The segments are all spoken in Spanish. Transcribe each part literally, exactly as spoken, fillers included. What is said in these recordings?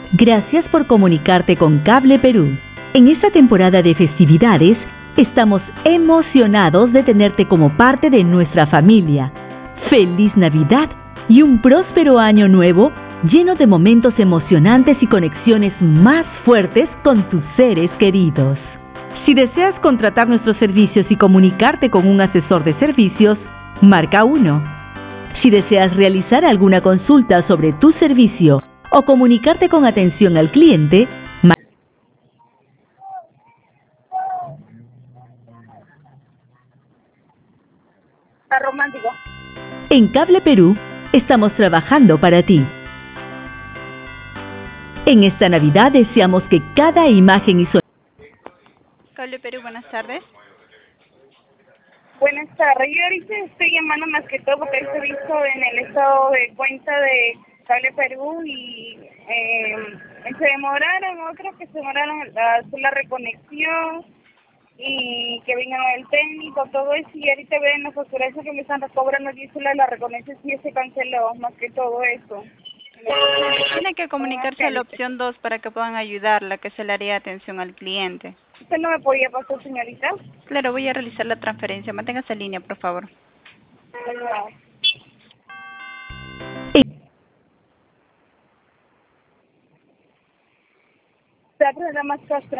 Gracias por comunicarte con Cable Perú. En esta temporada de festividades, estamos emocionados de tenerte como parte de nuestra familia. ¡Feliz Navidad y un próspero año nuevo lleno de momentos emocionantes y conexiones más fuertes con tus seres queridos! Si deseas contratar nuestros servicios y comunicarte con un asesor de servicios, marca uno. Si deseas realizar alguna consulta sobre tu servicio o comunicarte con atención al cliente, marca. Está romántico. En Cable Perú, estamos trabajando para ti. En esta Navidad deseamos que cada imagen y sonido. Cable Perú, buenas tardes. Buenas tardes. Yo ahorita estoy llamando más que todo porque he visto en el estado de cuenta de Cable Perú y eh, se demoraron, otros que se demoraron a hacer la reconexión y que vengan el técnico, todo eso, y ahorita ven la facturación que me están cobrando diez soles, la reconexión sí se canceló, más que todo eso. Tiene que comunicarse a la opción dos para que puedan ayudarla, que es el área de atención al cliente. ¿Usted no me podía pasar, señorita? Claro, voy a realizar la transferencia. Manténgase en línea, por favor. No. Teatro de Damas Castro.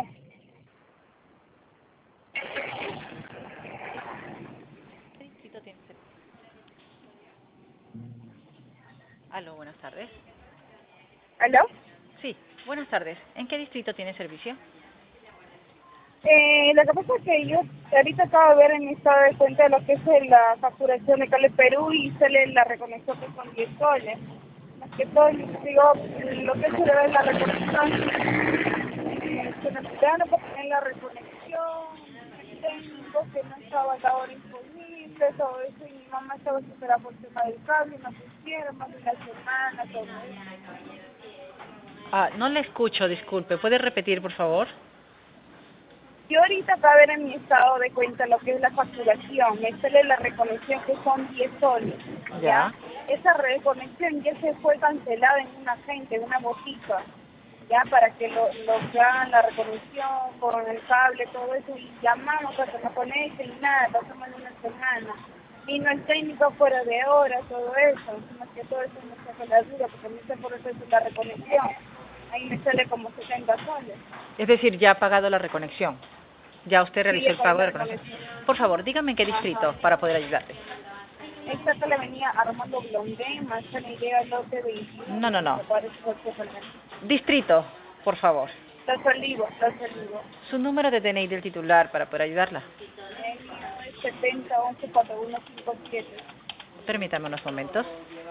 Aló, buenas tardes. ¿Aló? Sí, buenas tardes. ¿En qué distrito tiene servicio? Eh, lo que pasa es que yo ahorita acabo de ver en mi estado de cuenta lo que es la facturación de Cable Perú y sale la reconexión que son diez soles. Más que todo, digo, lo que se debe es la reconexión. Eh, se necesitaron para tener la reconexión, el técnico que no estaba a la hora disponible, todo eso, y mi mamá estaba superada por el tema del cable, no pusieron más de una semana, todo eso. Ah, no le escucho, disculpe. ¿Puede repetir, por favor? Yo ahorita acabo de ver en mi estado de cuenta lo que es la facturación, me sale la reconexión que son diez soles, ¿ya? Ya. Esa reconexión ya se fue cancelada en un agente, en una botica, ¿ya? Para que lo, lo que hagan la reconexión con el cable, todo eso, y llamamos para que nos conecten y nada, pasamos una semana. Vino el técnico fuera de hora, todo eso, más que todo eso me saca la duda, porque me dice por eso es la reconexión. Ahí me sale como setenta soles. Es decir, ya ha pagado la reconexión. Ya usted realizó Sí, el pago de la reconexión. reconexión. Por favor, dígame en qué distrito Ajá. para poder ayudarle. Esta es la avenida Armando Blondén, Manzanilla, lote veintiuno. No, no, no. Me parece perfectamente. Distrito, por favor. Los Olivos, Los Olivos. Su número de D N I del titular para poder ayudarla. setenta once cuarenta y uno cincuenta y siete. Permítame unos momentos.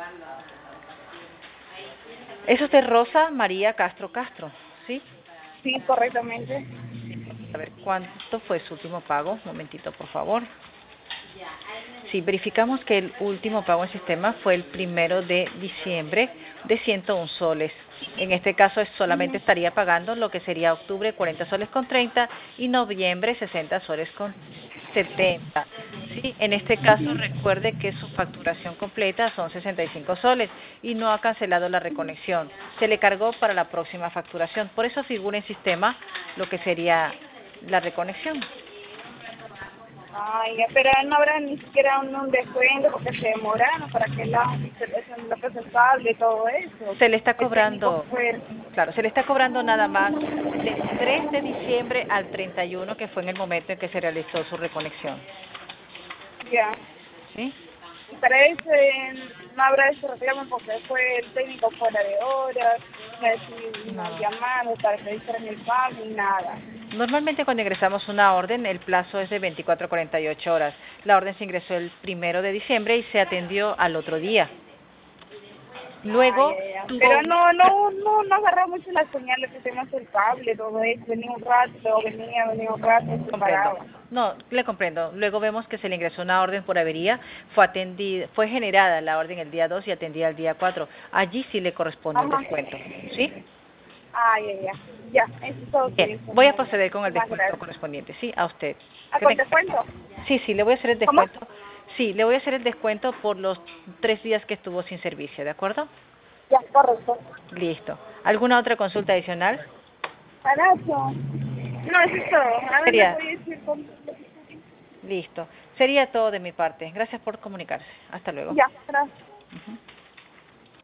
¿Es usted Rosa María Castro Castro? ¿Sí? Sí, correctamente. A ver, ¿cuánto fue su último pago? Un momentito, por favor. Sí, verificamos que el último pago en sistema fue el primero de diciembre de ciento uno soles. En este caso es solamente estaría pagando lo que sería octubre cuarenta soles con treinta y noviembre sesenta soles con setenta. Sí, en este caso recuerde que su facturación completa son sesenta y cinco soles y no ha cancelado la reconexión. Se le cargó para la próxima facturación. Por eso figura en sistema lo que sería la reconexión. Ay, ya, pero no habrá ni siquiera un, un descuento porque se demoraron para que la lo que es el cable y todo eso. Se le está El técnico cobrando, fue- claro, se le está cobrando nada más del tres de diciembre al treinta y uno, que fue en el momento en que se realizó su reconexión. Ya. ¿Sí? Y para eso eh, no habrá ese reclamo porque fue el técnico fuera de horas, no decir, No. no llamando para que hicieran el pago ni nada. Normalmente cuando ingresamos una orden, el plazo es de veinticuatro a cuarenta y ocho horas. La orden se ingresó el primero de diciembre y se atendió al otro día. Luego, Ay, ay, ay. tuvo Pero un- no, no, no, no agarró mucho la señal de que teníamos el cable, todo eso, venía un rato, venía, venía un rato, se Comprendo. paraba. No, le comprendo. Luego vemos que se le ingresó una orden por avería, fue atendida, fue generada la orden el día dos y atendida el día cuatro. Allí sí le corresponde un Ajá. descuento, ¿sí? Ay, ay, ay. Ya, eso es todo. Bien, voy a proceder con el Muchas descuento gracias. correspondiente, ¿sí? A usted. ¿A Que con tenga- descuento? Sí, sí, le voy a hacer el ¿Cómo? descuento. Sí, le voy a hacer el descuento por los tres días que estuvo sin servicio, ¿de acuerdo? Ya, correcto. Listo. ¿Alguna otra consulta adicional? Abrazo. No, eso es todo. A ver, Sería- ¿me puede decir con... Listo. Sería todo de mi parte. Gracias por comunicarse. Hasta luego. Ya, gracias. Ujú.